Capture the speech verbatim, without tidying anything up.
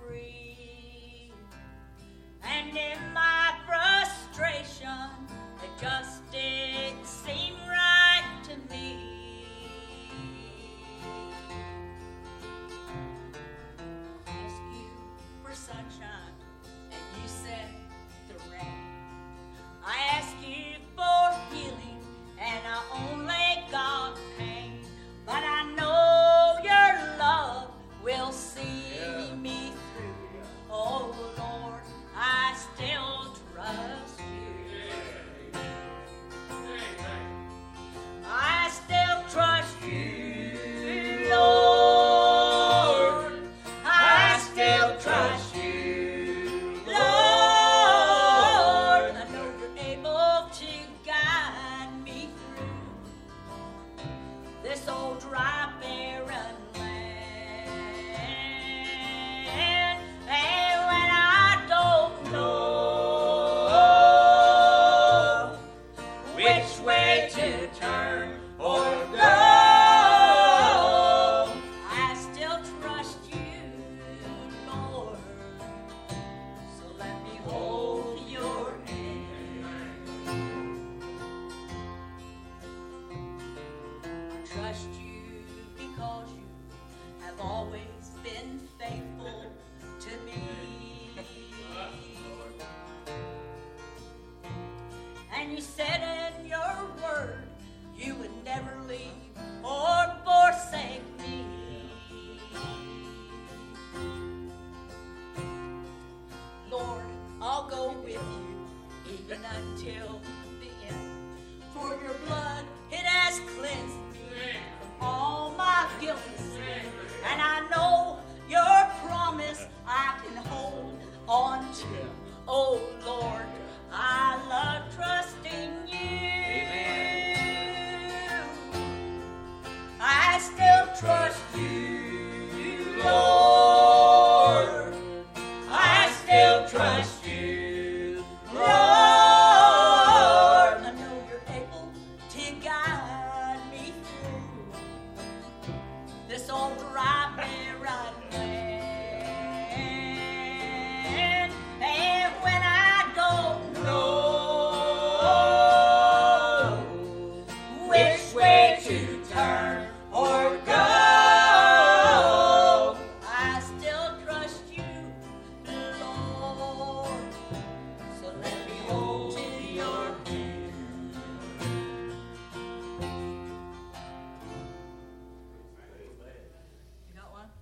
free. And in my frustration, it just didn't seem right to me. I asked you for sunshine, and you said the rain. I asked you for healing, and I only got pain. But I know your love will see yeah. me through. Oh Lord, I still trust you. I still trust you, Lord. I still trust you, Lord. I know you're able to guide me through this old dry, barren land. And when I don't know which way to turn or go, I still trust you, Lord. So let me hold your hand. I trust you because you have always been faithful to me. And you said in your word you would never leave or forsake me. Lord, I'll go with you even until the end. For your blood, it has cleansed me from all my guilt. And I know your promise I can hold on to. Oh